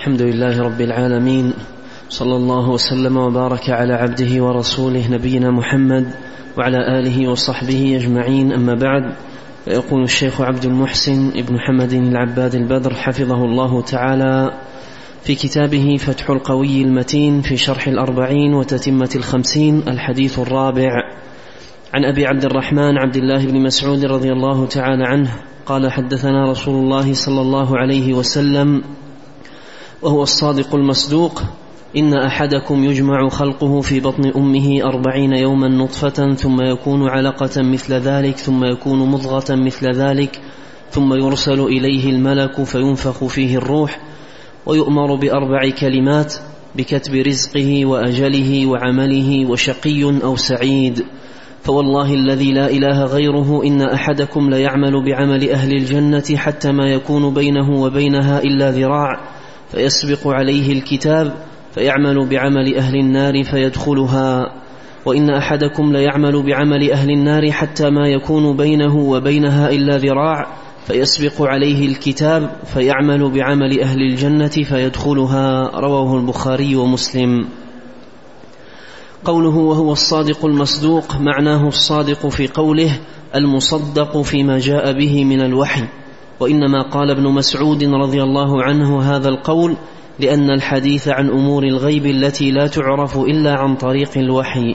الحمد لله رب العالمين، صلى الله وسلم وبارك على عبده ورسوله نبينا محمد وعلى آله وصحبه أجمعين. أما بعد، يقول الشيخ عبد المحسن ابن محمد العباد البدر حفظه الله تعالى في كتابه فتح القوي المتين في شرح 40 وتتمة 50 الحديث الرابع عن أبي عبد الرحمن عبد الله بن مسعود رضي الله تعالى عنه قال: حدثنا رسول الله صلى الله عليه وسلم وهو الصادق المصدوق: إن أحدكم يجمع خلقه في بطن أمه 40 يوما نطفة ثم يكون علقة مثل ذلك ثم يكون مضغة مثل ذلك ثم يرسل إليه الملك فينفخ فيه الروح ويؤمر ب4 كلمات: بكتب رزقه وأجله وعمله وشقي أو سعيد. فوالله الذي لا إله غيره إن أحدكم ليعمل بعمل أهل الجنة حتى ما يكون بينه وبينها إلا ذراع فيسبق عليه الكتاب فيعمل بعمل أهل النار فيدخلها، وإن أحدكم ليعمل بعمل أهل النار حتى ما يكون بينه وبينها إلا ذراع فيسبق عليه الكتاب فيعمل بعمل أهل الجنة فيدخلها. رواه البخاري ومسلم. قوله وهو الصادق المصدوق معناه الصادق في قوله، المصدق فيما جاء به من الوحي. وإنما قال ابن مسعود رضي الله عنه هذا القول لأن الحديث عن أمور الغيب التي لا تعرف إلا عن طريق الوحي.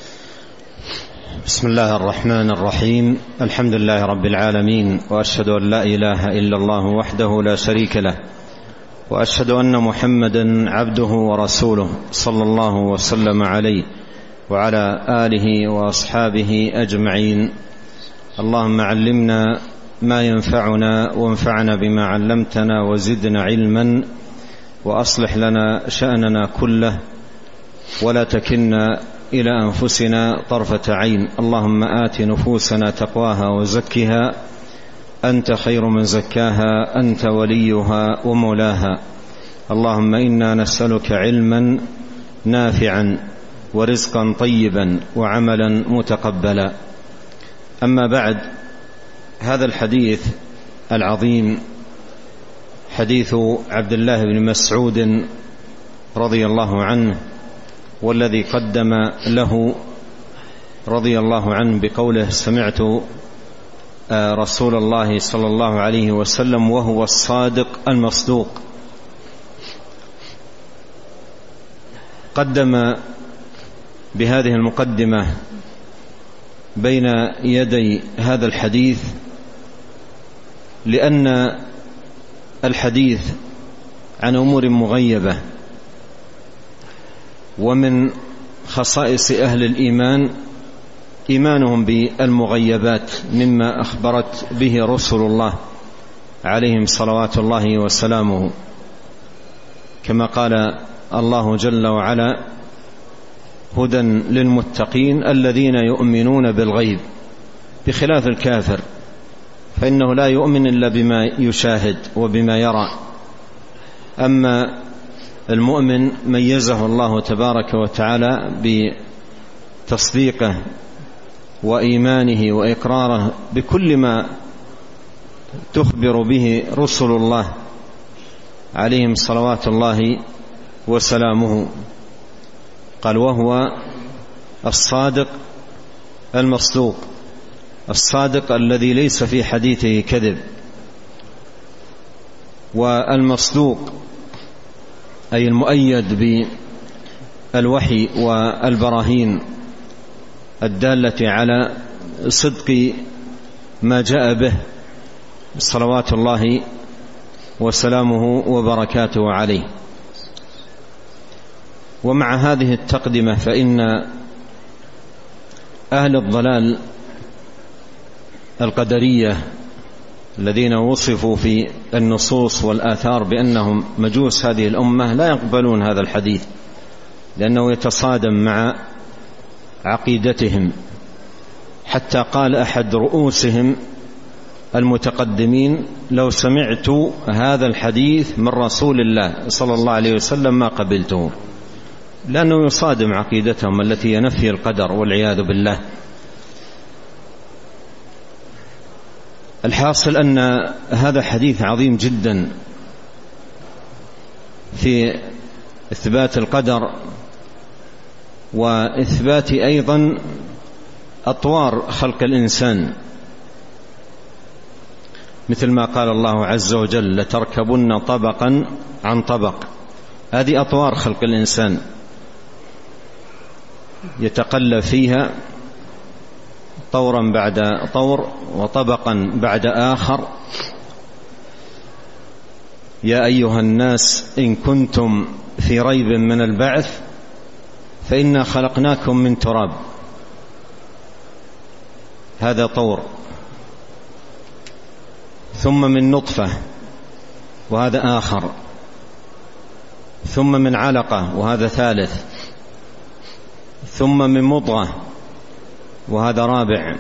بسم الله الرحمن الرحيم. الحمد لله رب العالمين، وأشهد أن لا إله إلا الله وحده لا شريك له، وأشهد أن محمدا عبده ورسوله صلى الله وسلم عليه وعلى آله وأصحابه أجمعين. اللهم علمنا ما ينفعنا وانفعنا بما علمتنا وزدنا علما، وأصلح لنا شأننا كله ولا تكلنا إلى أنفسنا طرفة عين. اللهم آت نفوسنا تقواها وزكها أنت خير من زكاها أنت وليها ومولاها. اللهم إنا نسألك علما نافعا ورزقا طيبا وعملا متقبلا. أما بعد، هذا الحديث العظيم حديث عبد الله بن مسعود رضي الله عنه، والذي قدم له رضي الله عنه بقوله: سمعت رسول الله صلى الله عليه وسلم وهو الصادق المصدوق. قدم بهذه المقدمة بين يدي هذا الحديث لأن الحديث عن أمور مغيبة، ومن خصائص أهل الإيمان إيمانهم بالمغيبات مما أخبرت به رسل الله عليهم صلوات الله وسلامه، كما قال الله جل وعلا: هدى للمتقين الذين يؤمنون بالغيب، بخلاف الكافر فإنه لا يؤمن إلا بما يشاهد وبما يرى. أما المؤمن ميزه الله تبارك وتعالى بتصديقه وإيمانه وإقراره بكل ما تخبر به رسل الله عليهم صلوات الله وسلامه. قال: وهو الصادق المصدوق، الصادق الذي ليس في حديثه كذب. والمصدوق أي المؤيد بالوحي والبراهين الدالة على صدق ما جاء به صلوات الله وسلامه وبركاته عليه. ومع هذه التقدمة فإن أهل الضلال القدرية الذين وصفوا في النصوص والآثار بأنهم مجوس هذه الأمة لا يقبلون هذا الحديث، لأنه يتصادم مع عقيدتهم. حتى قال أحد رؤوسهم المتقدمين: لو سمعت هذا الحديث من رسول الله صلى الله عليه وسلم ما قبلته، لأنه يصادم عقيدتهم التي ينفي القدر والعياذ بالله. الحاصل أن هذا حديث عظيم جدا، في إثبات القدر وإثبات أيضا أطوار خلق الإنسان، مثل ما قال الله عز وجل: لتركبن طبقا عن طبق. هذه أطوار خلق الإنسان يتقلب فيها طورا بعد طور وطبقا بعد آخر. يا أيها الناس إن كنتم في ريب من البعث فإنا خلقناكم من تراب. هذا طور. ثم من نطفة وهذا آخر. ثم من علقة وهذا ثالث. ثم من مضغة وهذا رابع.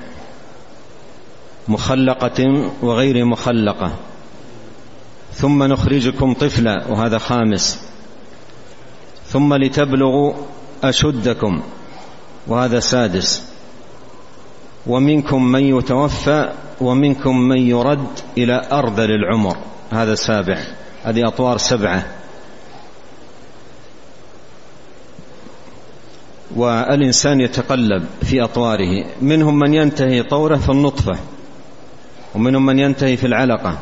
مخلقة وغير مخلقة. ثم نخرجكم طفلا وهذا خامس. ثم لتبلغوا أشدكم وهذا سادس. ومنكم من يتوفى ومنكم من يرد إلى أرذل العمر، هذا سابع. هذه أطوار 7. والإنسان يتقلب في أطواره، منهم من ينتهي طوره في النطفة، ومنهم من ينتهي في العلقة.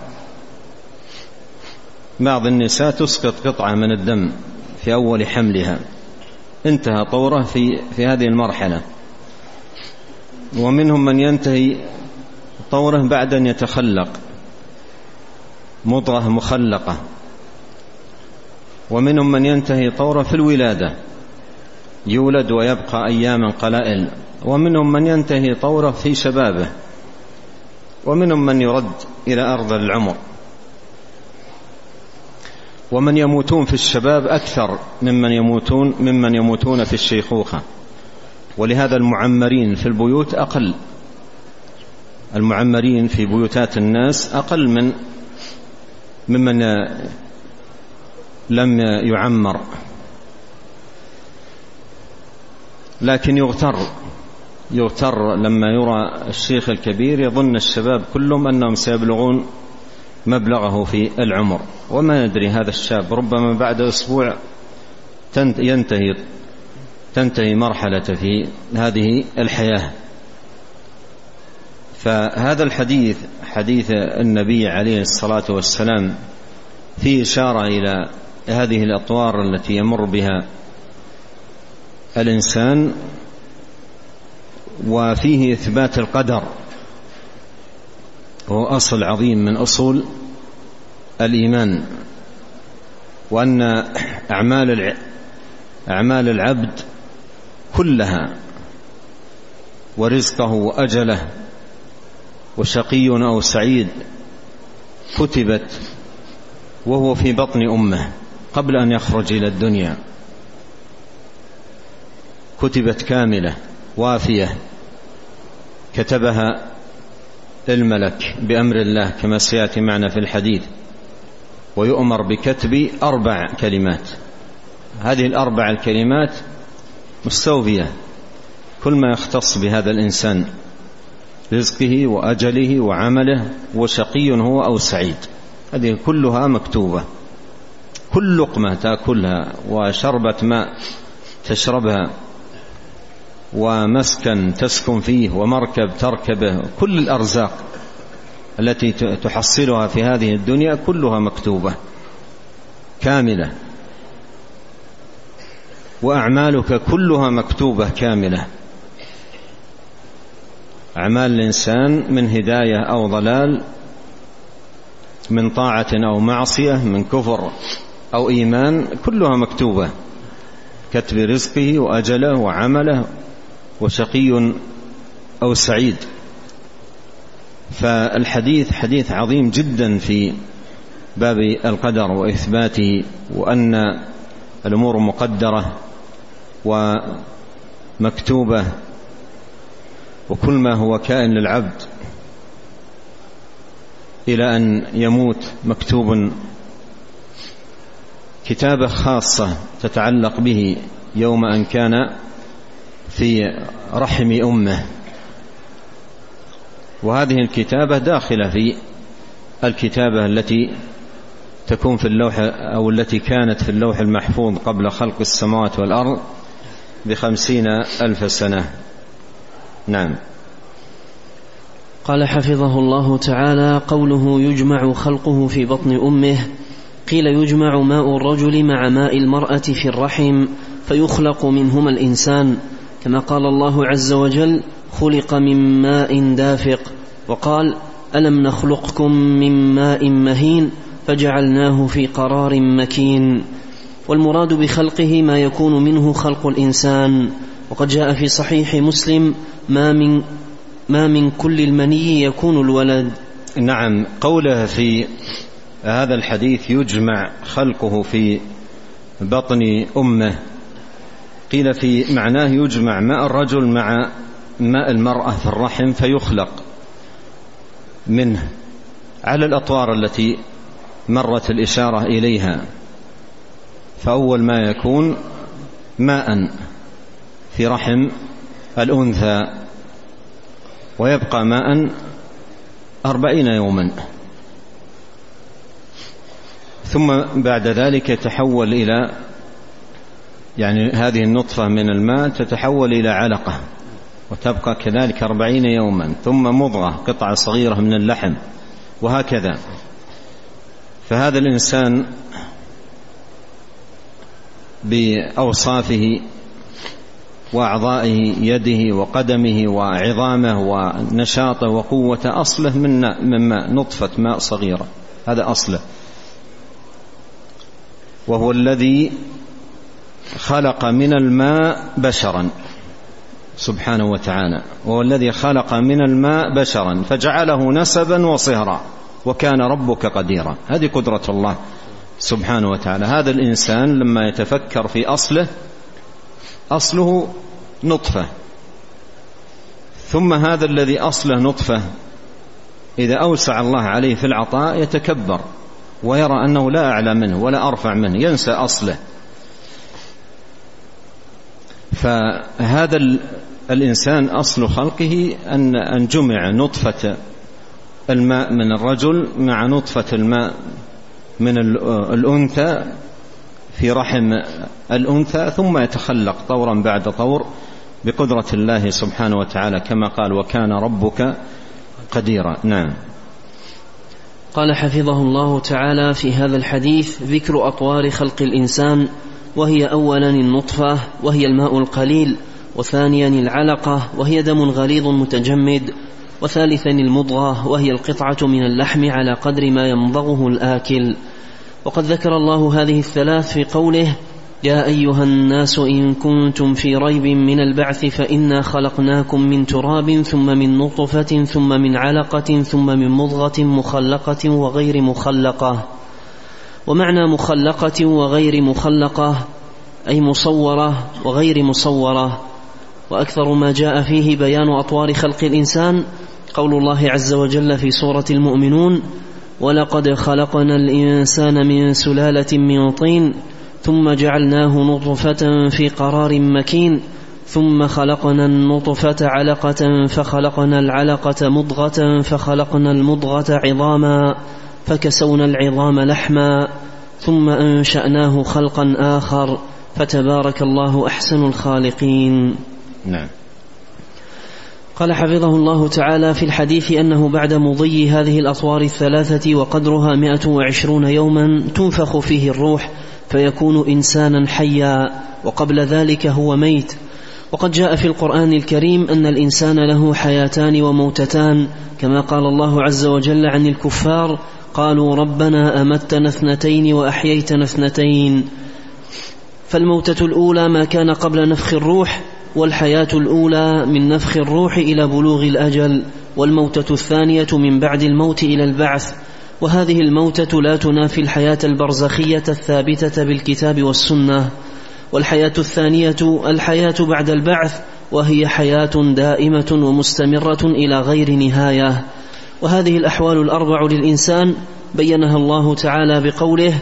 بعض النساء تسقط قطعة من الدم في أول حملها، انتهى طوره في هذه المرحلة. ومنهم من ينتهي طوره بعد أن يتخلق مضغة مخلقة. ومنهم من ينتهي طوره في الولادة، يولد ويبقى أياما قلائل. ومنهم من ينتهي طوره في شبابه. ومنهم من يرد إلى أرذل العمر. ومن يموتون في الشباب أكثر ممن يموتون في الشيخوخة. ولهذا المعمرين في البيوت أقل، المعمرين في بيوتات الناس أقل ممن لم يعمر. لكن يغتر لما يرى الشيخ الكبير، يظن الشباب كلهم أنهم سيبلغون مبلغه في العمر، وما ندري هذا الشاب ربما بعد أسبوع تنتهي مرحلة في هذه الحياة. فهذا الحديث حديث النبي عليه الصلاة والسلام فيه إشارة إلى هذه الأطوار التي يمر بها الإنسان، وفيه إثبات القدر، هو أصل عظيم من أصول الإيمان. وأن أعمال العبد كلها ورزقه وأجله وشقي أو سعيد كتبت وهو في بطن أمه قبل أن يخرج إلى الدنيا، كتبت كاملة وافية، كتبها الملك بأمر الله كما سيأتي معنا في الحديث. ويؤمر بكتب 4 كلمات. هذه ال4 الكلمات مستوفية كل ما يختص بهذا الإنسان، رزقه وأجله وعمله، وشقي هو أو سعيد. هذه كلها مكتوبة. كل لقمة تأكلها، وشربة ماء تشربها، ومسكن تسكن فيه، ومركب تركبه، كل الأرزاق التي تحصلها في هذه الدنيا كلها مكتوبة كاملة. وأعمالك كلها مكتوبة كاملة. أعمال الإنسان من هداية أو ضلال، من طاعة أو معصية، من كفر أو إيمان، كلها مكتوبة. كتب رزقه وأجله وعمله، وشقي أو سعيد. فالحديث حديث عظيم جدا في باب القدر وإثباته، وأن الأمور مقدرة ومكتوبة، وكل ما هو كائن للعبد إلى أن يموت مكتوب كتابة خاصة تتعلق به يوم أن كان في رحم أمه. وهذه الكتابة داخلة في الكتابة التي تكون في اللوح أو التي كانت في اللوح المحفوظ قبل خلق السماوات والأرض ب50,000 سنة. نعم. قال حفظه الله تعالى: قوله يجمع خلقه في بطن أمه، قيل يجمع ماء الرجل مع ماء المرأة في الرحم فيخلق منهما الإنسان، كما قال الله عز وجل: خلق من ماء دافق، وقال: ألم نخلقكم من ماء مهين فجعلناه في قرار مكين. والمراد بخلقه ما يكون منه خلق الإنسان، وقد جاء في صحيح مسلم: ما من كل المني يكون الولد. نعم. قوله في هذا الحديث يجمع خلقه في بطن أمه، قيل في معناه يجمع ماء الرجل مع ماء المرأة في الرحم فيخلق منه على الأطوار التي مرت الإشارة إليها. فأول ما يكون ماء في رحم الأنثى، ويبقى ماء 40 يوما، ثم بعد ذلك يتحول إلى، يعني هذه النطفة من الماء تتحول إلى علقة وتبقى كذلك 40 يوما، ثم مضغة قطعة صغيرة من اللحم، وهكذا. فهذا الإنسان بأوصافه وأعضائه، يده وقدمه وعظامه ونشاطه وقوته، أصله من ماء، نطفة ماء صغيرة، هذا أصله. وهو الذي خلق من الماء بشرا سبحانه وتعالى، وهو الذي خلق من الماء بشرا فجعله نسبا وصهرا وكان ربك قديرا. هذه قدرة الله سبحانه وتعالى. هذا الإنسان لما يتفكر في أصله نطفة، ثم هذا الذي أصله نطفة إذا أوسع الله عليه في العطاء يتكبر ويرى أنه لا أعلى منه ولا أرفع منه، ينسى أصله. فهذا الإنسان أصل خلقه أن جمع نطفة الماء من الرجل مع نطفة الماء من الأنثى في رحم الأنثى، ثم يتخلق طورا بعد طور بقدرة الله سبحانه وتعالى، كما قال: وكان ربك قديرا. نعم. قال حفظه الله تعالى في هذا الحديث: ذكر أطوار خلق الإنسان، وهي أولا النطفة وهي الماء القليل، وثانيا العلقة وهي دم غليظ متجمد، وثالثا المضغة وهي القطعة من اللحم على قدر ما يمضغه الآكل. وقد ذكر الله هذه الثلاث في قوله: يا أيها الناس إن كنتم في ريب من البعث فإنا خلقناكم من تراب ثم من نطفة ثم من علقة ثم من مضغة مخلقة وغير مخلقة. ومعنى مخلقة وغير مخلقة أي مصورة وغير مصورة. وأكثر ما جاء فيه بيان أطوار خلق الإنسان قول الله عز وجل في سورة المؤمنون: ولقد خلقنا الإنسان من سلالة من طين ثم جعلناه نطفة في قرار مكين ثم خلقنا النطفة علقة فخلقنا العلقة مضغة فخلقنا المضغة عظاما فكسونا العظام لحما ثم أنشأناه خلقا آخر فتبارك الله أحسن الخالقين. نعم. قال حفظه الله تعالى في الحديث أنه بعد مضي هذه الأطوار الثلاثة وقدرها 120 يوما تنفخ فيه الروح فيكون إنسانا حيا، وقبل ذلك هو ميت. وقد جاء في القرآن الكريم أن الإنسان له حياتان وموتتان، كما قال الله عز وجل عن الكفار: قالوا ربنا أمتنا 2 وأحييتنا 2. فالموتة الأولى ما كان قبل نفخ الروح، والحياة الأولى من نفخ الروح إلى بلوغ الأجل، والموتة الثانية من بعد الموت إلى البعث. وهذه الموتة لا تنافي الحياة البرزخية الثابتة بالكتاب والسنة. والحياة الثانية الحياة بعد البعث، وهي حياة دائمة ومستمرة إلى غير نهاية. وهذه الأحوال الأربع للإنسان بينها الله تعالى بقوله: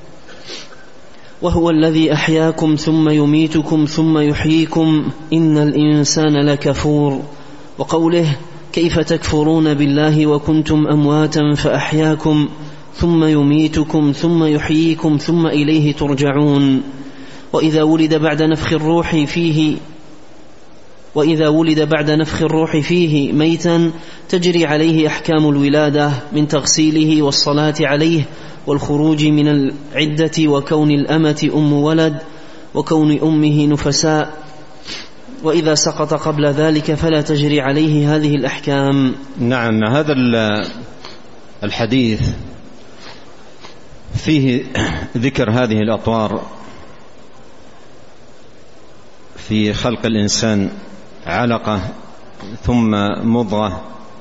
وهو الذي أحياكم ثم يميتكم ثم يحييكم إن الإنسان لكفور. وقوله: كيف تكفرون بالله وكنتم أمواتا فأحياكم ثم يميتكم ثم يحييكم ثم إليه ترجعون. وإذا ولد بعد نفخ الروح فيه ميتا تجري عليه أحكام الولادة من تغسيله والصلاة عليه والخروج من العدة وكون الأمة أم ولد وكون أمه نفساء. وإذا سقط قبل ذلك فلا تجري عليه هذه الأحكام. نعم، هذا الحديث فيه ذكر هذه الأطوار في خلق الإنسان: علقة ثم مضغة،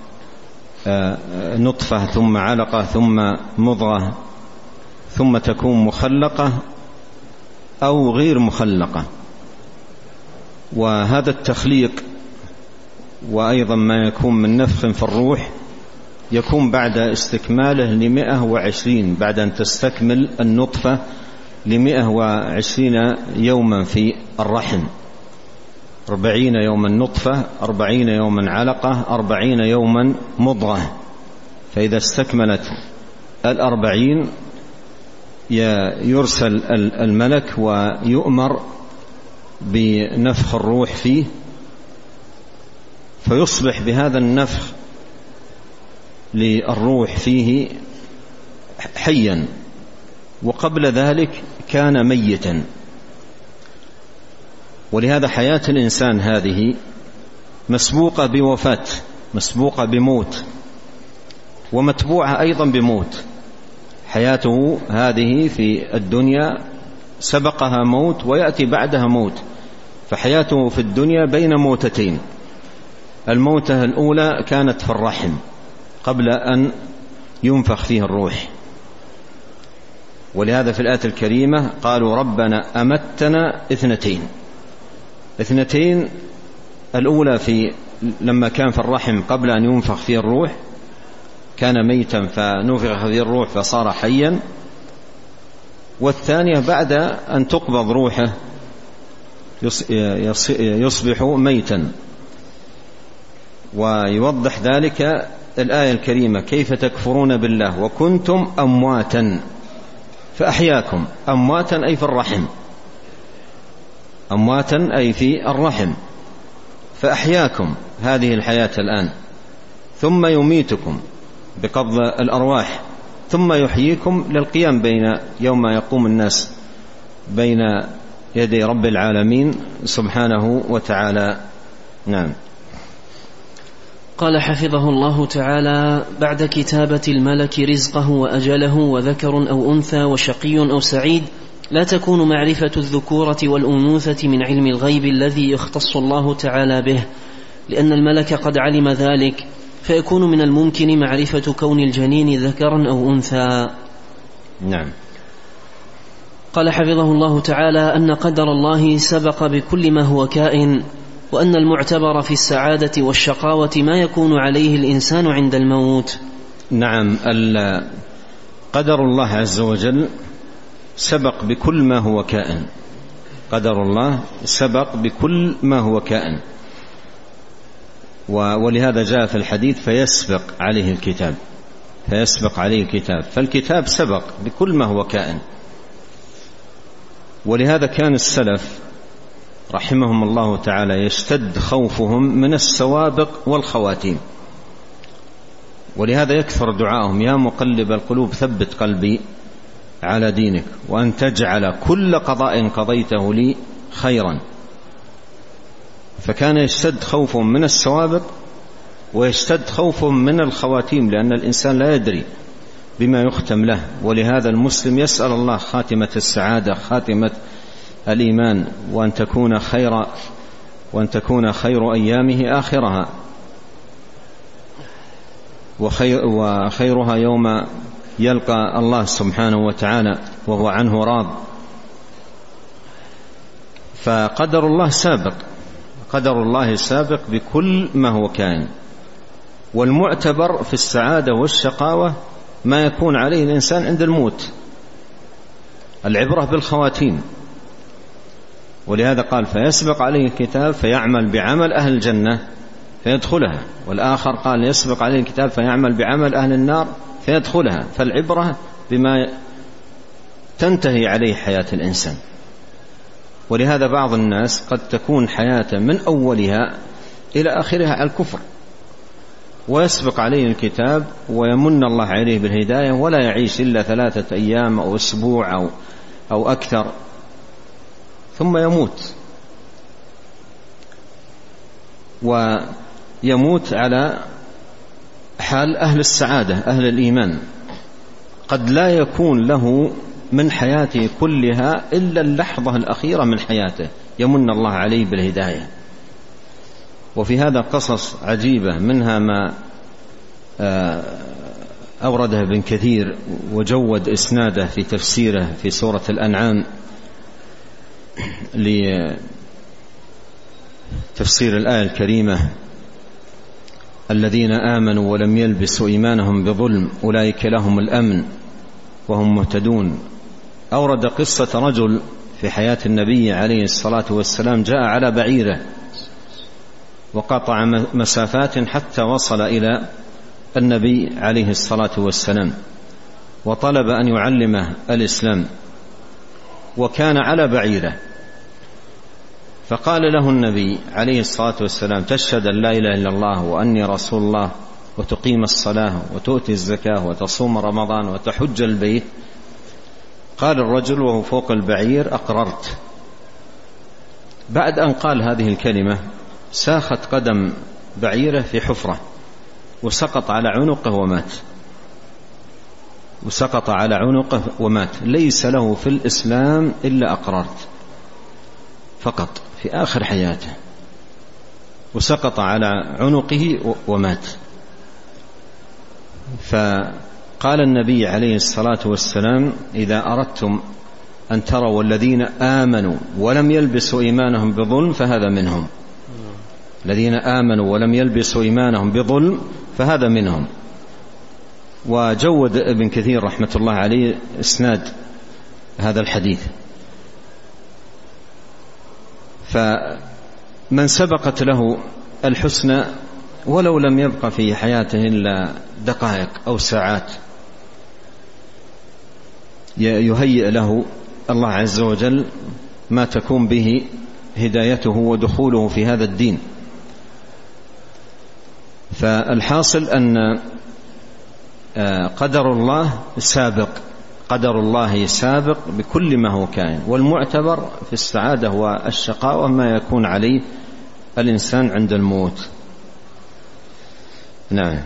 نطفة ثم علقة ثم مضغة، ثم تكون مخلقة أو غير مخلقة. وهذا التخليق وأيضا ما يكون من نفخ في الروح يكون بعد استكماله 120، بعد أن تستكمل النطفة 120 يوما في الرحم، 40 يوما نطفة، 40 يوما علقة، 40 يوما مضغة. فإذا استكملت 40 يرسل الملك ويؤمر بنفخ الروح فيه، فيصبح بهذا النفخ للروح فيه حيا، وقبل ذلك كان ميتا. ولهذا حياة الإنسان هذه مسبوقة بوفاة، مسبوقة بموت، ومتبوعة أيضا بموت. حياته هذه في الدنيا سبقها موت ويأتي بعدها موت، فحياته في الدنيا بين موتتين. الموتة الأولى كانت في الرحم قبل أن ينفخ فيه الروح، ولهذا في الآية الكريمة قالوا ربنا أمتنا 2. الأولى لما كان في الرحم قبل أن ينفخ فيه الروح كان ميتا فنفخ فيه الروح فصار حيا، والثانية بعد أن تقبض روحه يصبح ميتا. ويوضح ذلك الآية الكريمة: كيف تكفرون بالله وكنتم أمواتا فأحياكم. أمواتا أي في الرحم، أمواتا أي في الرحم، فأحياكم هذه الحياة الآن، ثم يميتكم بقبض الأرواح، ثم يحييكم للقيام يوم يقوم الناس بين يدي رب العالمين سبحانه وتعالى. نعم. قال حفظه الله تعالى: بعد كتابة الملك رزقه وأجله وذكر أو أنثى وشقي أو سعيد لا تكون معرفة الذكورة والأنوثة من علم الغيب الذي يختص الله تعالى به، لأن الملك قد علم ذلك، فيكون من الممكن معرفة كون الجنين ذكرا أو أنثى. نعم. قال حفظه الله تعالى: أن قدر الله سبق بكل ما هو كائن، وأن المعتبر في السعادة والشقاوة ما يكون عليه الإنسان عند الموت. نعم، قدر الله عز وجل سبق بكل ما هو كائن، قدر الله سبق بكل ما هو كائن، ولهذا جاء في الحديث: فيسبق عليه الكتاب، فيسبق عليه الكتاب، فالكتاب سبق بكل ما هو كائن. ولهذا كان السلف رحمهم الله تعالى يشتد خوفهم من السوابق والخواتيم، ولهذا يكثر دعائهم: يا مقلب القلوب ثبت قلبي على دينك، وأن تجعل كل قضاء قضيته لي خيرا. فكان يشتد خوفهم من السوابق ويشتد خوفهم من الخواتيم، لأن الإنسان لا يدري بما يختم له. ولهذا المسلم يسأل الله خاتمة السعادة، خاتمة الإيمان، وأن تكون خير أيامه آخرها، وخيرها يوم يلقى الله سبحانه وتعالى وهو عنه راض. فقدر الله سابق، قدر الله سابق بكل ما هو كائن. والمعتبر في السعادة والشقاوة ما يكون عليه الإنسان عند الموت، العبرة بالخواتيم. ولهذا قال: فيسبق عليه الكتاب فيعمل بعمل أهل الجنة فيدخلها. والآخر قال: يسبق عليه الكتاب فيعمل بعمل أهل النار فيدخلها. فالعبرة بما تنتهي عليه حياة الإنسان. ولهذا بعض الناس قد تكون حياته من أولها إلى آخرها على الكفر، ويسبق عليه الكتاب ويمن الله عليه بالهداية، ولا يعيش إلا 3 أيام أو أسبوع أو أكثر، ثم يموت، ويموت على حال أهل السعادة أهل الإيمان. قد لا يكون له من حياته كلها إلا اللحظة الأخيرة من حياته يمن الله عليه بالهداية. وفي هذا قصص عجيبة، منها ما أورده ابن كثير وجود إسناده في تفسيره في سورة الأنعام لتفسير الآية الكريمة: الذين آمنوا ولم يلبسوا إيمانهم بظلم أولئك لهم الأمن وهم مهتدون. أورد قصة رجل في حياة النبي عليه الصلاة والسلام جاء على بعيره وقطع مسافات حتى وصل إلى النبي عليه الصلاة والسلام، وطلب أن يعلمه الإسلام، وكان على بعيره. فقال له النبي عليه الصلاة والسلام: تشهد أن لا إله إلا الله وأني رسول الله، وتقيم الصلاة وتؤتي الزكاة وتصوم رمضان وتحج البيت؟ قال الرجل وهو فوق البعير: أقررت. بعد أن قال هذه الكلمة ساخت قدم بعيره في حفرة وسقط على عنقه ومات، وسقط على عنقه ومات. ليس له في الإسلام إلا أقررت فقط في آخر حياته، وسقط على عنقه ومات. فقال النبي عليه الصلاة والسلام: إذا أردتم أن تروا الذين آمنوا ولم يلبسوا إيمانهم بظلم فهذا منهم. الذين آمنوا ولم يلبسوا إيمانهم بظلم فهذا منهم. وجود ابن كثير رحمة الله عليه إسناد هذا الحديث. فمن سبقت له الحسنى ولو لم يبق في حياته إلا دقائق أو ساعات، يهيئ له الله عز وجل ما تكون به هدايته ودخوله في هذا الدين. فالحاصل أن قدر الله سابق، قدر الله سابق بكل ما هو كائن، والمعتبر في السعادة والشقاوة ما يكون عليه الإنسان عند الموت. نعم.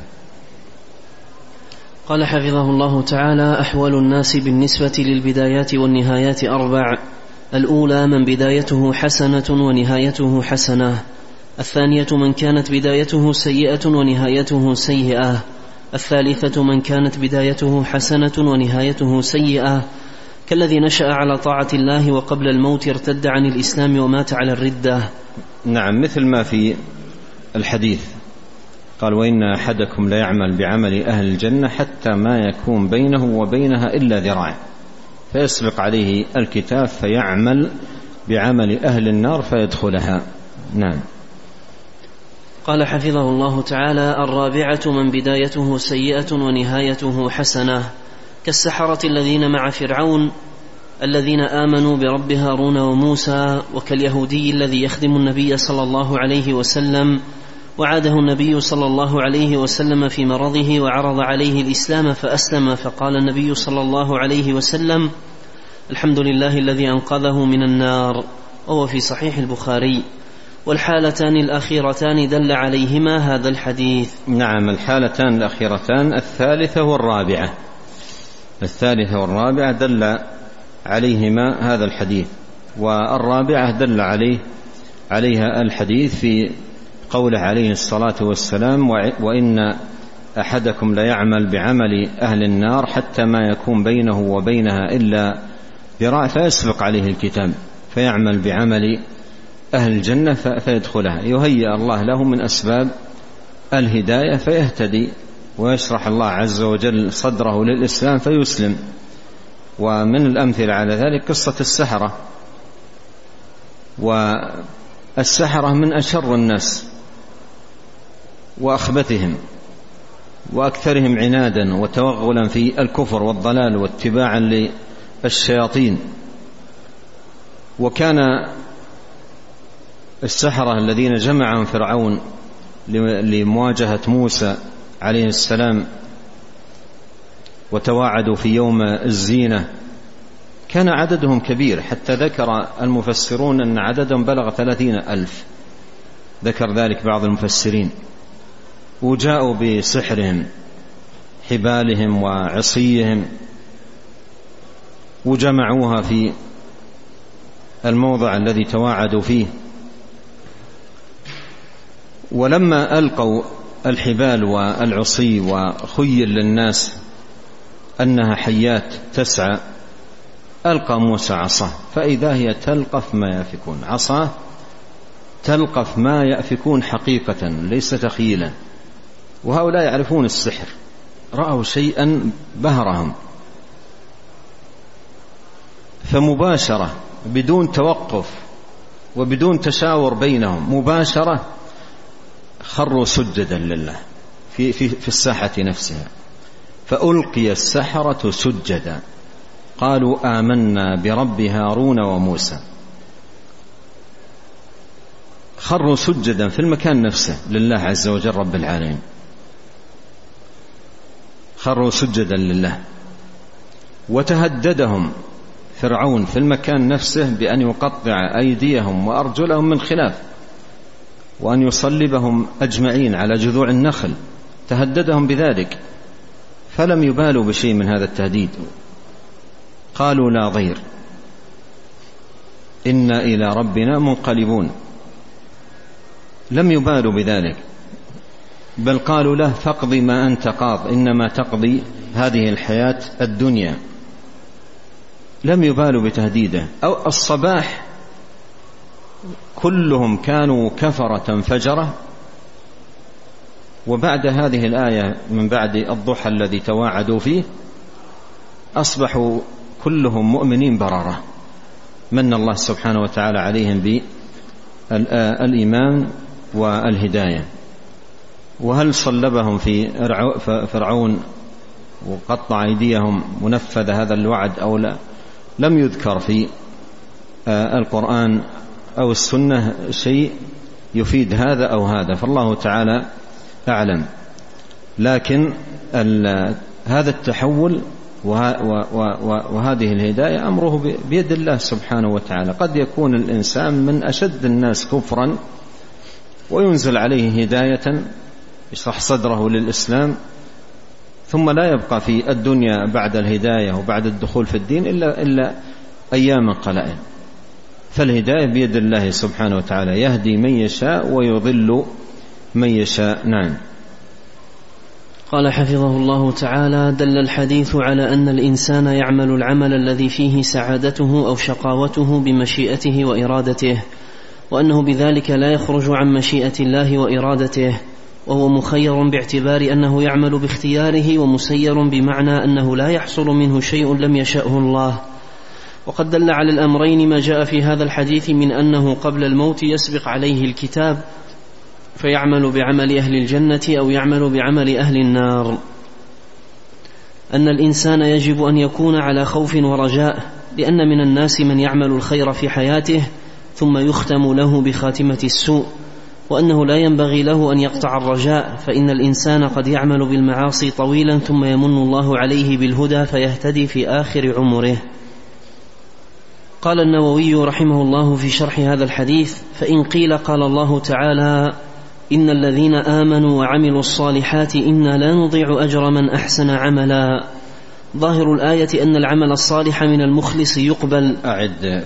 قال حفظه الله تعالى: أحوال الناس بالنسبة للبدايات والنهايات 4: الأولى من بدايته حسنة ونهايته حسنة، الثانية من كانت بدايته سيئة ونهايته سيئة، الثالثة من كانت بدايته حسنة ونهايته سيئة، كالذي نشأ على طاعة الله وقبل الموت ارتد عن الإسلام ومات على الردة. نعم، مثل ما في الحديث قال: وإن أحدكم لا يعمل بعمل أهل الجنة حتى ما يكون بينه وبينها إلا ذراع، فيسبق عليه الكتاب فيعمل بعمل أهل النار فيدخلها. نعم. قال حفظه الله تعالى: الرابعة من بدايته سيئة ونهايته حسنة، كالسحرة الذين مع فرعون الذين آمنوا برب هارون وموسى، وكاليهودي الذي يخدم النبي صلى الله عليه وسلم وعاده النبي صلى الله عليه وسلم في مرضه وعرض عليه الإسلام فأسلم، فقال النبي صلى الله عليه وسلم: الحمد لله الذي أنقذه من النار، وهو في صحيح البخاري. والحالتان الأخيرتان دل عليهما هذا الحديث. نعم، الحالتان الأخيرتان الثالثة والرابعة، الثالثة والرابعة دل عليهما هذا الحديث، والرابعة دل عليها الحديث في قوله عليه الصلاة والسلام: وإن أحدكم ليعمل بعمل أهل النار حتى ما يكون بينه وبينها إلا ذراع، فيسبق عليه الكتاب فيعمل بعمل أهل الجنة فيدخلها. يهيئ الله له من أسباب الهداية فيهتدي، ويشرح الله عز وجل صدره للإسلام فيسلم. ومن الأمثلة على ذلك قصة السحرة، والسحرة من أشر الناس وأخبثهم، وأكثرهم عنادا وتوغلا في الكفر والضلال واتباعا للشياطين. وكان السحرة الذين جمعهم فرعون لمواجهة موسى عليه السلام وتواعدوا في يوم الزينة كان عددهم كبير، حتى ذكر المفسرون أن عددهم بلغ 30,000، ذكر ذلك بعض المفسرين. وجاءوا بسحرهم، حبالهم وعصيهم، وجمعوها في الموضع الذي تواعدوا فيه. ولما ألقوا الحبال والعصي وخيل للناس أنها حيات تسعى، ألقى موسى عصاه فإذا هي تلقف ما يأفكون. عصاه تلقف ما يأفكون حقيقة ليس تخيلا. وهؤلاء يعرفون السحر، رأوا شيئا بهرهم، فمباشرة بدون توقف وبدون تشاور بينهم مباشرة خروا سجدا لله في الساحة نفسها، فألقي السحرة سجدا قالوا آمنا برب هارون وموسى. خروا سجدا في المكان نفسه لله عز وجل رب العالمين، خروا سجدا لله. وتهددهم فرعون في المكان نفسه بأن يقطع أيديهم وأرجلهم من خلاف، وأن يصلبهم أجمعين على جذوع النخل، تهددهم بذلك، فلم يبالوا بشيء من هذا التهديد. قالوا لا ضير إنا إلى ربنا منقلبون، لم يبالوا بذلك، بل قالوا له فاقض ما أنت قاض إنما تقضي هذه الحياة الدنيا. لم يبالوا بتهديده. أو الصباح كلهم كانوا كفرة فجرة، وبعد هذه الآية من بعد الضحى الذي تواعدوا فيه أصبحوا كلهم مؤمنين بررة، من الله سبحانه وتعالى عليهم بالإيمان والهداية. وهل صلبهم في فرعون وقطع أيديهم ونفذ هذا الوعد أو لا؟ لم يذكر في القرآن أو السنة شيء يفيد هذا أو هذا، فالله تعالى أعلم. لكن هذا التحول وهذه الهداية أمره بيد الله سبحانه وتعالى. قد يكون الإنسان من أشد الناس كفرا وينزل عليه هداية يشرح صدره للإسلام، ثم لا يبقى في الدنيا بعد الهداية وبعد الدخول في الدين إلا أيام قلائل. فالهداية بيد الله سبحانه وتعالى، يهدي من يشاء ويضل من يشاء. نعم. قال حفظه الله تعالى: دل الحديث على أن الإنسان يعمل العمل الذي فيه سعادته أو شقاوته بمشيئته وإرادته، وأنه بذلك لا يخرج عن مشيئة الله وإرادته، وهو مخير باعتبار أنه يعمل باختياره، ومسير بمعنى أنه لا يحصل منه شيء لم يشأه الله. وقد دل على الأمرين ما جاء في هذا الحديث من أنه قبل الموت يسبق عليه الكتاب فيعمل بعمل أهل الجنة أو يعمل بعمل أهل النار. أن الإنسان يجب أن يكون على خوف ورجاء، لأن من الناس من يعمل الخير في حياته ثم يختم له بخاتمة السوء، وأنه لا ينبغي له أن يقطع الرجاء، فإن الإنسان قد يعمل بالمعاصي طويلا ثم يمن الله عليه بالهدى فيهتدي في آخر عمره. قال النووي رحمه الله في شرح هذا الحديث: فإن قيل قال الله تعالى: إن الذين آمنوا وعملوا الصالحات إنا لا نضيع أجر من أحسن عملا. ظاهر الآية أن العمل الصالح من المخلص يقبل. أعد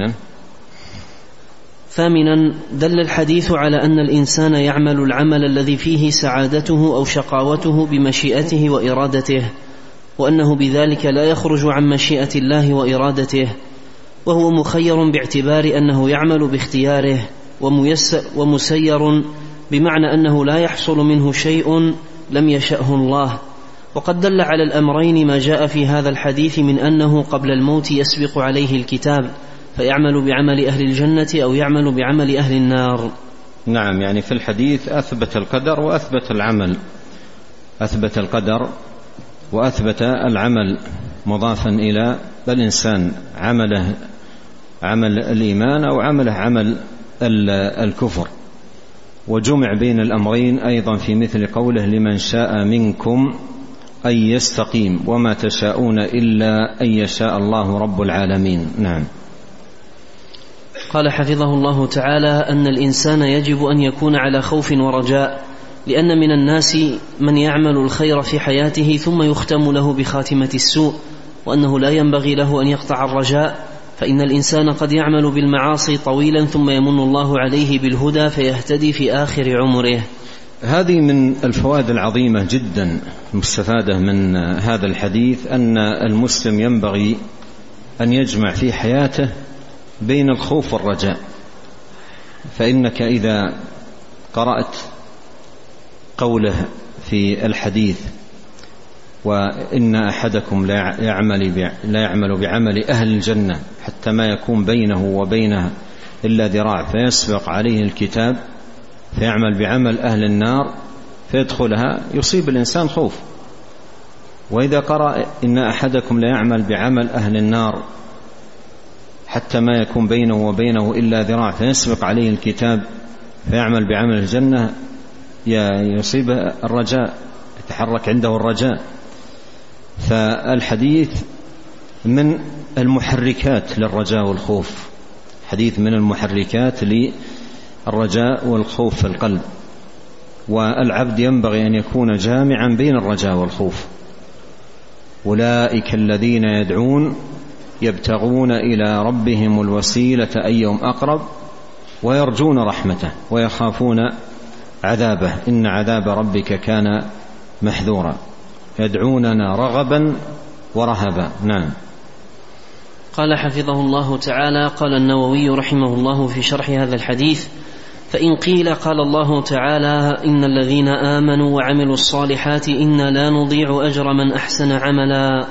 ثامنا دل الحديث على أن الإنسان يعمل العمل الذي فيه سعادته أو شقاوته بمشيئته وإرادته، وأنه بذلك لا يخرج عن مشيئة الله وإرادته، وهو مخير باعتبار أنه يعمل باختياره، ومسير بمعنى أنه لا يحصل منه شيء لم يشأه الله. وقد دل على الأمرين ما جاء في هذا الحديث من أنه قبل الموت يسبق عليه الكتاب فيعمل بعمل أهل الجنة أو يعمل بعمل أهل النار. نعم، يعني في الحديث أثبت القدر وأثبت العمل أثبت القدر وأثبت العمل مضافا إلى الإنسان، عمله عمل الإيمان أو عمله عمل الكفر، وجمع بين الأمرين أيضا في مثل قوله لمن شاء منكم أن يستقيم وما تشاءون إلا أن يشاء الله رب العالمين. نعم. قال حفظه الله تعالى أن الإنسان يجب أن يكون على خوف ورجاء، لأن من الناس من يعمل الخير في حياته ثم يختم له بخاتمة السوء، وأنه لا ينبغي له أن يقطع الرجاء، فإن الإنسان قد يعمل بالمعاصي طويلا ثم يمن الله عليه بالهدى فيهتدي في آخر عمره. هذه من الفوائد العظيمة جدا مستفادة من هذا الحديث، أن المسلم ينبغي أن يجمع في حياته بين الخوف والرجاء. فإنك إذا قرأت قوله في الحديث وإن أحدكم لا يعمل بعمل أهل الجنة حتى ما يكون بينه وبينها إلا ذراع فيسبق عليه الكتاب فيعمل بعمل أهل النار فيدخلها، يصيب الإنسان خوف. وإذا قرأ إن أحدكم لا يعمل بعمل أهل النار حتى ما يكون بينه وبينه إلا ذراع فيسبق عليه الكتاب فيعمل بعمل الجنة، يصيب الرجاء، يتحرك عنده الرجاء. فالحديث من المحركات للرجاء والخوف، حديث من المحركات للرجاء والخوف في القلب، والعبد ينبغي أن يكون جامعا بين الرجاء والخوف. أولئك الذين يدعون يبتغون إلى ربهم الوسيلة أيهم أقرب ويرجون رحمته ويخافون عذابه إن عذاب ربك كان محذورا، يدعوننا رغبا ورهبا. نعم. قال حفظه الله تعالى: قال النووي رحمه الله في شرح هذا الحديث: فإن قيل قال الله تعالى: إن الذين آمنوا وعملوا الصالحات إنا لا نضيع أجر من أحسن عملا.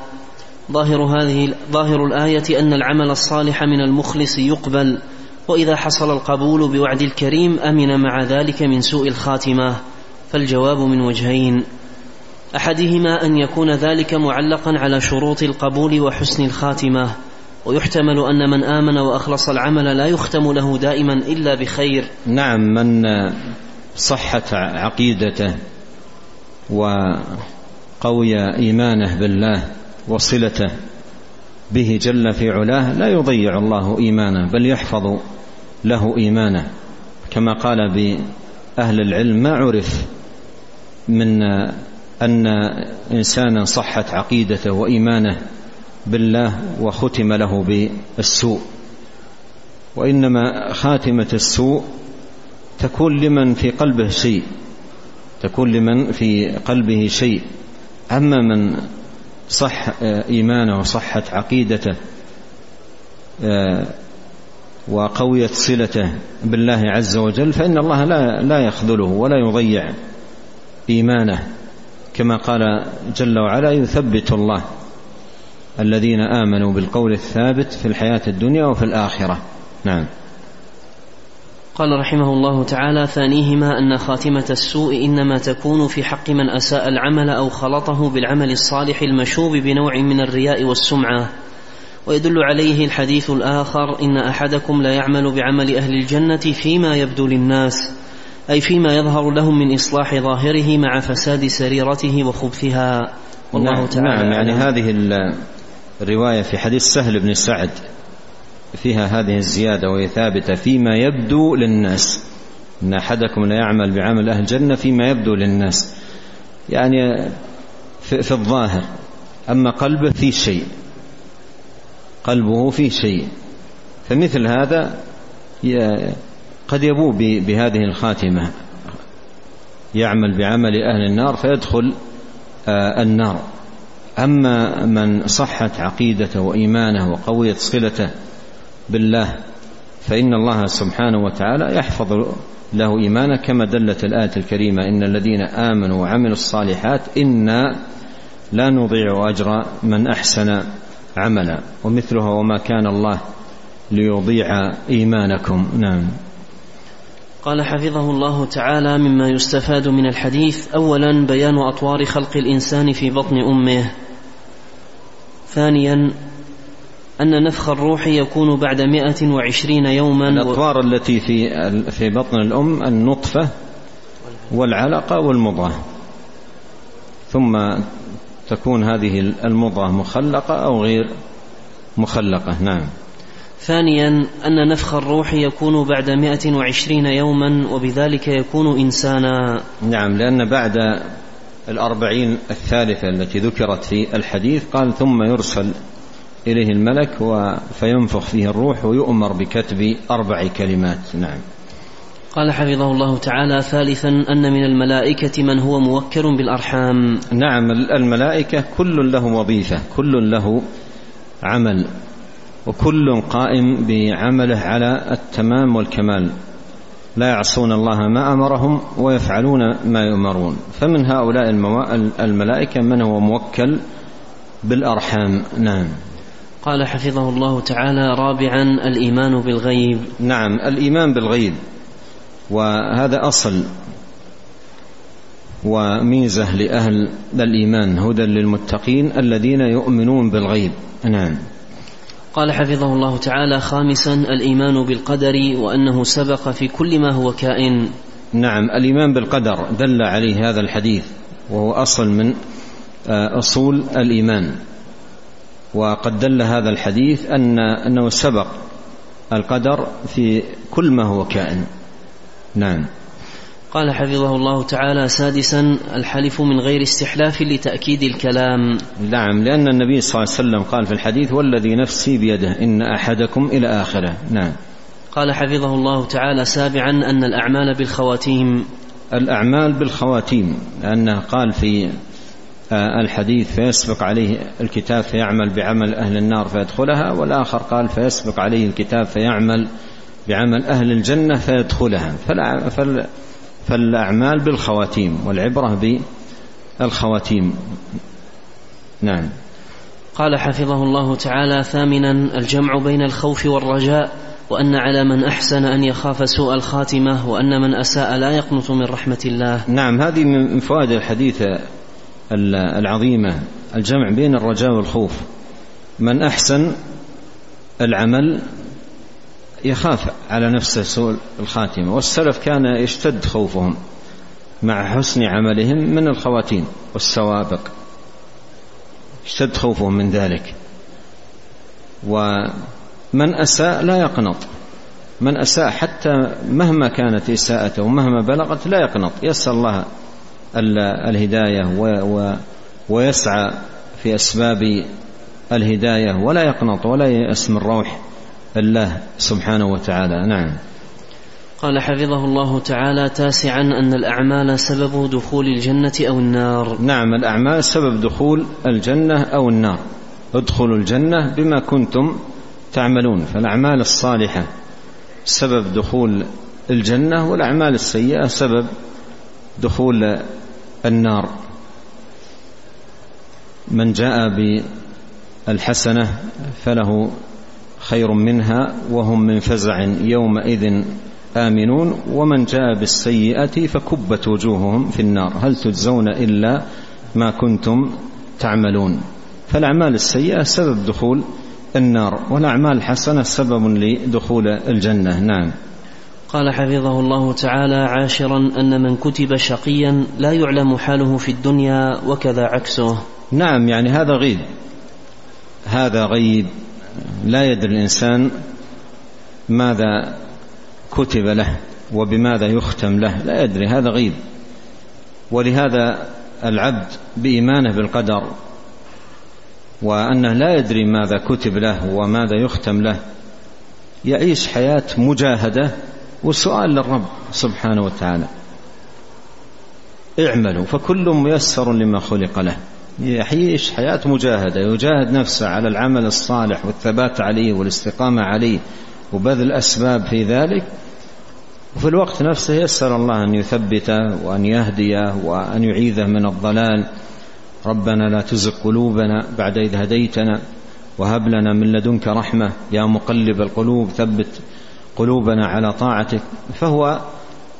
ظاهر الآية أن العمل الصالح من المخلص يقبل، وإذا حصل القبول بوعد الكريم أمن مع ذلك من سوء الخاتمة. فالجواب من وجهين: أحدهما أن يكون ذلك معلقا على شروط القبول وحسن الخاتمة، ويحتمل أن من آمن وأخلص العمل لا يختم له دائما إلا بخير. نعم، من صحت عقيدته وقوي إيمانه بالله وصلته به جل في علاه لا يضيع الله إيمانه، بل يحفظ له إيمانه، كما قال بأهل العلم: ما عرف من أن إنسانا صحت عقيدته وإيمانه بالله وختم له بالسوء، وإنما خاتمة السوء تكون لمن في قلبه شيء، تكون لمن في قلبه شيء. أما من صح إيمانه وصحت عقيدته وقويت صلته بالله عز وجل فإن الله لا يخذله ولا يضيع إيمانه، كما قال جل وعلا: يثبت الله الذين آمنوا بالقول الثابت في الحياة الدنيا وفي الآخرة. نعم. قال رحمه الله تعالى: ثانيهما أن خاتمة السوء إنما تكون في حق من أساء العمل أو خلطه بالعمل الصالح المشوب بنوع من الرياء والسمعة. ويدل عليه الحديث الآخر: إن أحدكم لا يعمل بعمل أهل الجنة فيما يبدو للناس، أي فيما يظهر لهم من إصلاح ظاهره مع فساد سريرته وخبثها. والله تعالى نعم. يعني هذه الرواية في حديث سهل بن سعد فيها هذه الزيادة وهي ثابتة: فيما يبدو للناس، إن أحدكم لا يعمل بعمل أهل الجنة فيما يبدو للناس، يعني في الظاهر. أما قلبه في شيء، قلبه في شيء، فمثل هذا قد يبوء بهذه الخاتمة، يعمل بعمل أهل النار فيدخل النار. أما من صحت عقيدته وإيمانه وقويت صلته بالله فإن الله سبحانه وتعالى يحفظ له إيمانه، كما دلت الآية الكريمة: إن الذين آمنوا وعملوا الصالحات إنا لا نضيع أجر من أحسن عملا، ومثلها: وما كان الله ليضيع إيمانكم. نعم. قال حفظه الله تعالى: مما يستفاد من الحديث: أولا بيان أطوار خلق الإنسان في بطن أمه. ثانيا أن نفخ الروح يكون بعد 120 يوما. الأطوار التي في بطن الأم: النطفة والعلقة والمضغة، ثم تكون هذه المضغة مخلقة أو غير مخلقة. نعم. ثانيا أن نفخ الروح يكون بعد 120 يوما، وبذلك يكون إنسانا. نعم، لأن بعد 40 الثالثة التي ذكرت في الحديث قال: ثم يرسل إليه الملك فينفخ فيه الروح ويؤمر بكتب 4 كلمات. نعم. قال حفظه الله تعالى: ثالثا أن من الملائكة من هو موكل بالأرحام. نعم، الملائكة كل له وظيفة، كل له عمل، وكل قائم بعمله على التمام والكمال، لا يعصون الله ما أمرهم ويفعلون ما يؤمرون. فمن هؤلاء الملائكة من هو موكل بالأرحام. نعم. قال حفظه الله تعالى: رابعا الإيمان بالغيب. نعم، الإيمان بالغيب، وهذا أصل وميزة لأهل الإيمان، هدى للمتقين الذين يؤمنون بالغيب. نعم. قال حفظه الله تعالى: خامسا الإيمان بالقدر، وأنه سبق في كل ما هو كائن. نعم، الإيمان بالقدر دل عليه هذا الحديث، وهو أصل من أصول الإيمان، وقد دل هذا الحديث أنه سبق القدر في كل ما هو كائن. نعم. قال حفظه الله تعالى: سادسا الحلف من غير استحلاف لتأكيد الكلام. نعم، لأن النبي صلى الله عليه وسلم قال في الحديث: والذي نفسي بيده إن أحدكم إلى آخره. نعم. قال حفظه الله تعالى: سابعا أن الأعمال بالخواتيم. الأعمال بالخواتيم، لأنه قال في الحديث: فيسبق عليه الكتاب فيعمل بعمل أهل النار فيدخلها، والآخر قال: فيسبق عليه الكتاب فيعمل بعمل أهل الجنة فيدخلها. فالأعمال بالخواتيم، والعبرة بالخواتيم. نعم. قال حفظه الله تعالى: ثامنا الجمع بين الخوف والرجاء، وأن على من أحسن أن يخاف سوء الخاتمة، وأن من أساء لا يقنط من رحمة الله. نعم، هذه من فوائد الحديث العظيمة، الجمع بين الرجاء والخوف. من أحسن العمل يخاف على نفسه سوء الخاتمة، والسلف كان يشتد خوفهم مع حسن عملهم من الخواتيم والسوابق، اشتد خوفهم من ذلك. ومن أساء لا يقنط، من أساء حتى مهما كانت إساءته ومهما بلغت لا يقنط، يسأل الله الهداية ويسعى في أسباب الهداية، ولا يقنط ولا يأس من روح الله سبحانه وتعالى. نعم. قال حفظه الله تعالى: تاسعا أن الأعمال سبب دخول الجنة أو النار. نعم، الأعمال سبب دخول الجنة أو النار. ادخلوا الجنة بما كنتم تعملون، فالأعمال الصالحة سبب دخول الجنة، والأعمال السيئة سبب دخول النار. من جاء بالحسنة فله خير منها وهم من فزع يومئذ آمنون، ومن جاء بالسيئة فكبت وجوههم في النار هل تجزون إلا ما كنتم تعملون. فالأعمال السيئة سبب دخول النار، والأعمال الحسنة سبب لدخول الجنة. نعم. قال حفظه الله تعالى: عاشرا أن من كتب شقيا لا يعلم حاله في الدنيا، وكذا عكسه. نعم، يعني هذا غيب، لا يدري الإنسان ماذا كتب له وبماذا يختم له، لا يدري، هذا غيب. ولهذا العبد بإيمانه بالقدر وأنه لا يدري ماذا كتب له وماذا يختم له يعيش حياة مجاهدة وسؤال للرب سبحانه وتعالى: اعملوا فكل ميسر لما خلق له. يعيش حياة مجاهدة، يجاهد نفسه على العمل الصالح والثبات عليه والاستقامة عليه وبذل أسباب في ذلك، وفي الوقت نفسه يسأل الله أن يثبته وأن يهديه وأن يعيذه من الضلال. ربنا لا تزغ قلوبنا بعد إذ هديتنا وهب لنا من لدنك رحمة يا مقلب القلوب ثبت قلوبنا على طاعتك. فهو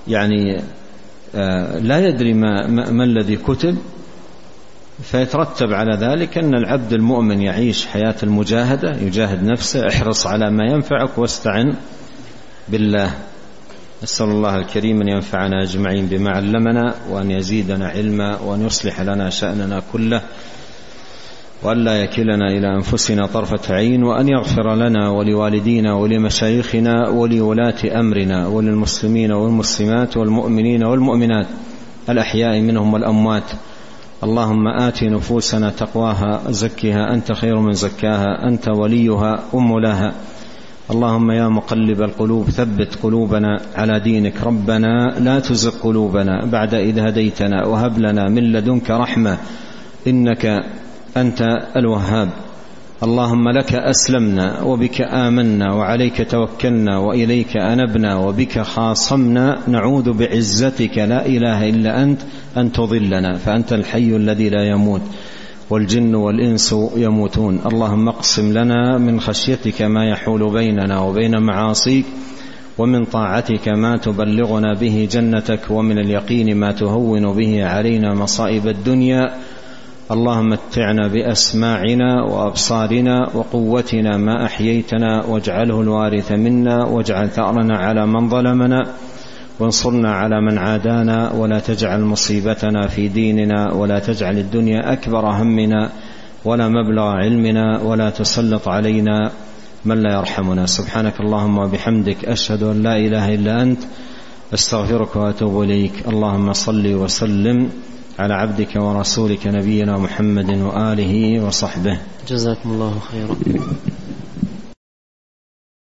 يعني لا يدري ما الذي كتب، فيترتب على ذلك أن العبد المؤمن يعيش حياة المجاهدة، يجاهد نفسه، احرص على ما ينفعك واستعن بالله. نسأل الله الكريم أن ينفعنا أجمعين بما علمنا، وأن يزيدنا علما، وأن يصلح لنا شأننا كله، وأن لا يكلنا إلى أنفسنا طرفة عين، وأن يغفر لنا ولوالدينا ولمشايخنا ولولاة أمرنا وللمسلمين والمسلمات والمؤمنين والمؤمنات الأحياء منهم والأموات. اللهم آت نفوسنا تقواها، زكها أنت خير من زكاها، أنت وليها لها. اللهم يا مقلب القلوب ثبت قلوبنا على دينك. ربنا لا تزغ قلوبنا بعد إذ هديتنا، وهب لنا من لدنك رحمة إنك أنت الوهاب. اللهم لك أسلمنا وبك آمنا وعليك توكلنا وإليك أنبنا وبك خاصمنا، نعوذ بعزتك لا إله إلا أنت أن تضلنا، فأنت الحي الذي لا يموت، والجن والإنس يموتون. اللهم اقسم لنا من خشيتك ما يحول بيننا وبين معاصيك، ومن طاعتك ما تبلغنا به جنتك، ومن اليقين ما تهون به علينا مصائب الدنيا. اللهم متعنا بأسماعنا وأبصارنا وقوتنا ما أحييتنا، واجعله الوارث منا، واجعل ثأرنا على من ظلمنا، وانصرنا على من عادانا، ولا تجعل مصيبتنا في ديننا، ولا تجعل الدنيا أكبر همنا ولا مبلغ علمنا، ولا تسلط علينا من لا يرحمنا. سبحانك اللهم وبحمدك، أشهد أن لا إله إلا أنت، أستغفرك وأتوب إليك. اللهم صل وسلم على عبدك ورسولك نبينا محمد وآله وصحبه. جزاكم الله خيرا.